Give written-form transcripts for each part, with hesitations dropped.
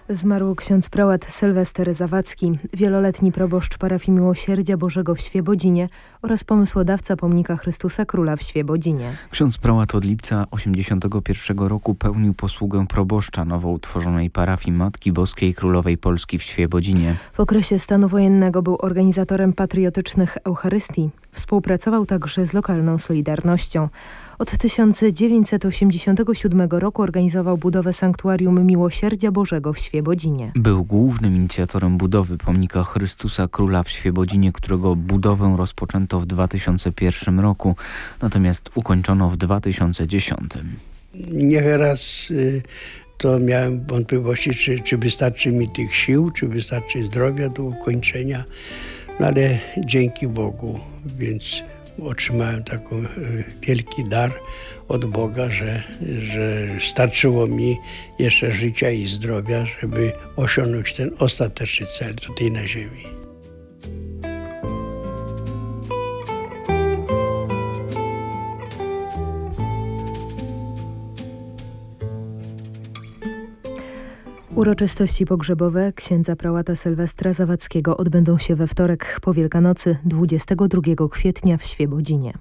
Zmarł ksiądz prałat Sylwester Zawadzki, wieloletni proboszcz parafii Miłosierdzia Bożego w Świebodzinie oraz pomysłodawca pomnika Chrystusa Króla w Świebodzinie. Ksiądz prałat od lipca 1981 roku pełnił posługę proboszcza nowo utworzonej parafii Matki Boskiej Królowej Polski w Świebodzinie. W okresie stanu wojennego był organizatorem patriotycznych Eucharystii. Współpracował także z lokalną Solidarnością. Od 1987 roku organizował budowę sanktuarium Miłosierdzia Bożego w Świebodzinie. Był głównym inicjatorem budowy pomnika Chrystusa Króla w Świebodzinie, którego budowę rozpoczęto w 2001 roku, natomiast ukończono w 2010. Nieraz to miałem wątpliwości, czy wystarczy mi tych sił, czy wystarczy zdrowia do ukończenia, no ale dzięki Bogu, więc otrzymałem taki wielki dar od Boga, że starczyło mi jeszcze życia i zdrowia, żeby osiągnąć ten ostateczny cel tutaj na ziemi. Uroczystości pogrzebowe księdza prałata Sylwestra Zawadzkiego odbędą się we wtorek po Wielkanocy 22 kwietnia w Świebodzinie.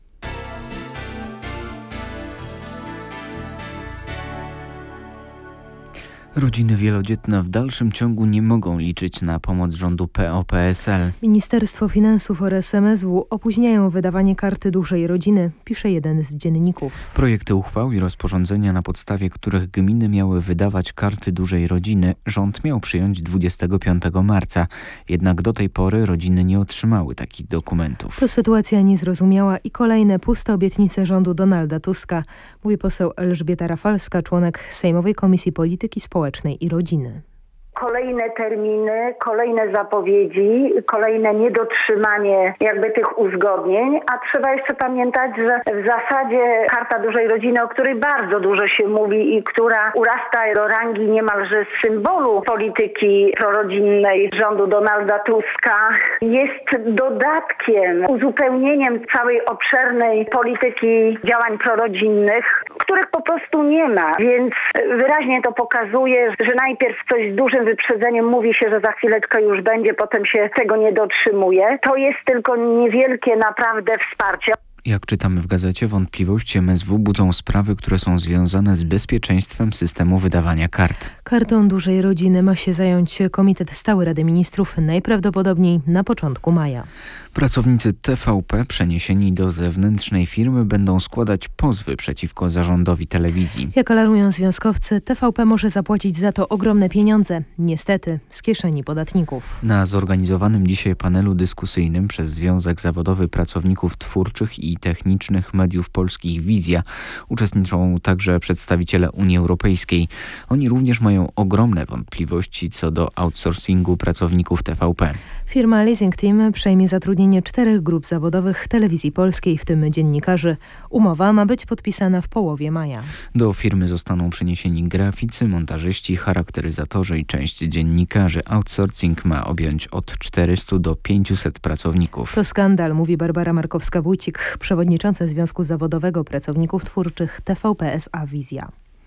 Rodziny wielodzietne w dalszym ciągu nie mogą liczyć na pomoc rządu PO-PSL. Ministerstwo Finansów oraz MSW opóźniają wydawanie karty dużej rodziny, pisze jeden z dzienników. Projekty uchwał i rozporządzenia, na podstawie których gminy miały wydawać karty dużej rodziny, rząd miał przyjąć 25 marca. Jednak do tej pory rodziny nie otrzymały takich dokumentów. To sytuacja niezrozumiała i kolejne puste obietnice rządu Donalda Tuska, mówi poseł Elżbieta Rafalska, członek Sejmowej Komisji Polityki Społecznej i Rodziny. Kolejne terminy, kolejne zapowiedzi, kolejne niedotrzymanie tych uzgodnień, a trzeba jeszcze pamiętać, że w zasadzie Karta Dużej Rodziny, o której bardzo dużo się mówi i która urasta do rangi niemalże symbolu polityki prorodzinnej rządu Donalda Tuska, jest dodatkiem, uzupełnieniem całej obszernej polityki działań prorodzinnych, których po prostu nie ma, więc wyraźnie to pokazuje, że najpierw coś z dużym wyprzedzeniem mówi się, że za chwileczkę już będzie, potem się tego nie dotrzymuje. To jest tylko niewielkie naprawdę wsparcie. Jak czytamy w gazecie, wątpliwości MSW budzą sprawy, które są związane z bezpieczeństwem systemu wydawania kart. Kartą dużej rodziny ma się zająć Komitet Stały Rady Ministrów najprawdopodobniej na początku maja. Pracownicy TVP przeniesieni do zewnętrznej firmy będą składać pozwy przeciwko zarządowi telewizji. Jak alarmują związkowcy, TVP może zapłacić za to ogromne pieniądze, niestety z kieszeni podatników. Na zorganizowanym dzisiaj panelu dyskusyjnym przez Związek Zawodowy Pracowników Twórczych i Technicznych Mediów Polskich Wizja uczestniczą także przedstawiciele Unii Europejskiej. Oni również mają ogromne wątpliwości co do outsourcingu pracowników TVP. Firma Leasing Team przejmie zatrudnienie 4 grup zawodowych Telewizji Polskiej, w tym dziennikarzy. Umowa ma być podpisana w połowie maja. Do firmy zostaną przeniesieni graficy, montażyści, charakteryzatorzy i część dziennikarzy. Outsourcing ma objąć od 400 do 500 pracowników. To skandal, mówi Barbara Markowska-Wójcik, przewodnicząca Związku Zawodowego Pracowników Twórczych TVP S.A. Wizja.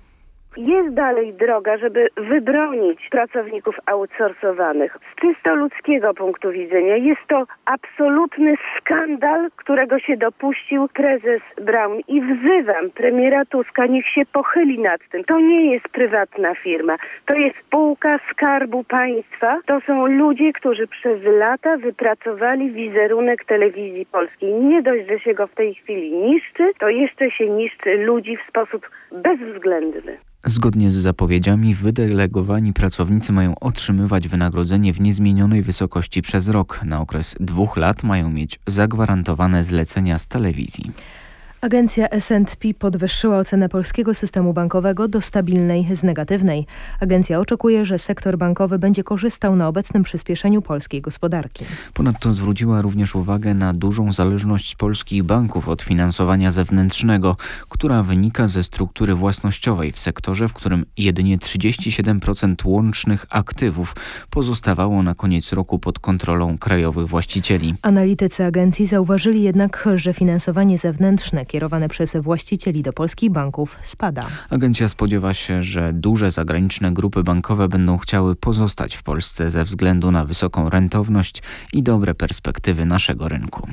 Jest dalej droga, żeby wybronić pracowników outsourcowanych. Z czysto ludzkiego punktu widzenia jest to absolutny skandal, którego się dopuścił prezes Braun i wzywam premiera Tuska, niech się pochyli nad tym. To nie jest prywatna firma, to jest spółka Skarbu Państwa. To są ludzie, którzy przez lata wypracowali wizerunek Telewizji Polskiej. Nie dość, że się go w tej chwili niszczy, to jeszcze się niszczy ludzi w sposób bezwzględny. Zgodnie z zapowiedziami wydelegowani pracownicy mają otrzymywać wynagrodzenie w niezmienionej wysokości przez rok. Na okres 2 lat mają mieć zagwarantowane zlecenia z telewizji. Agencja S&P podwyższyła ocenę polskiego systemu bankowego do stabilnej z negatywnej. Agencja oczekuje, że sektor bankowy będzie korzystał na obecnym przyspieszeniu polskiej gospodarki. Ponadto zwróciła również uwagę na dużą zależność polskich banków od finansowania zewnętrznego, która wynika ze struktury własnościowej w sektorze, w którym jedynie 37% łącznych aktywów pozostawało na koniec roku pod kontrolą krajowych właścicieli. Analitycy agencji zauważyli jednak, że finansowanie zewnętrzne skierowane przez właścicieli do polskich banków spada. Agencja spodziewa się, że duże zagraniczne grupy bankowe będą chciały pozostać w Polsce ze względu na wysoką rentowność i dobre perspektywy naszego rynku.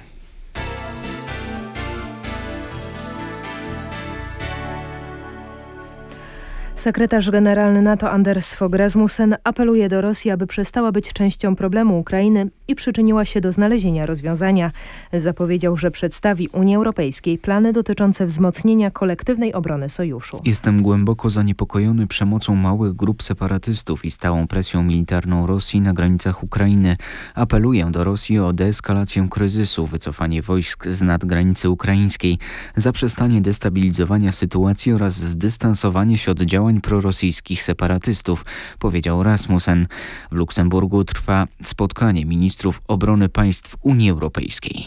Sekretarz generalny NATO Anders Fogh Rasmussen apeluje do Rosji, aby przestała być częścią problemu Ukrainy i przyczyniła się do znalezienia rozwiązania. Zapowiedział, że przedstawi Unii Europejskiej plany dotyczące wzmocnienia kolektywnej obrony sojuszu. Jestem głęboko zaniepokojony przemocą małych grup separatystów i stałą presją militarną Rosji na granicach Ukrainy. Apeluję do Rosji o deeskalację kryzysu, wycofanie wojsk z nad granicy ukraińskiej, zaprzestanie destabilizowania sytuacji oraz zdystansowanie się od działań prorosyjskich separatystów, powiedział Rasmussen. W Luksemburgu trwa spotkanie ministrów obrony państw Unii Europejskiej.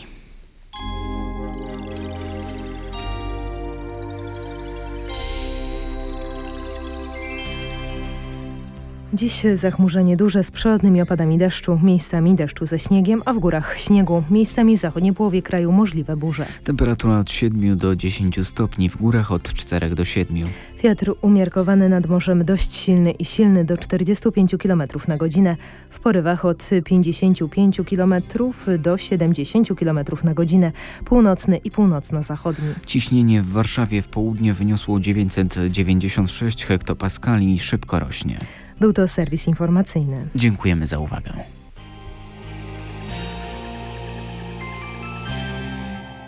Dziś zachmurzenie duże z przelotnymi opadami deszczu, miejscami deszczu ze śniegiem, a w górach śniegu. Miejscami w zachodniej połowie kraju możliwe burze. Temperatura od 7 do 10 stopni, w górach od 4 do 7. Wiatr umiarkowany nad morzem dość silny do 45 km na godzinę. W porywach od 55 km do 70 km na godzinę. Północny i północno-zachodni. Ciśnienie w Warszawie w południe wyniosło 996 hektopaskali i szybko rośnie. Był to serwis informacyjny. Dziękujemy za uwagę.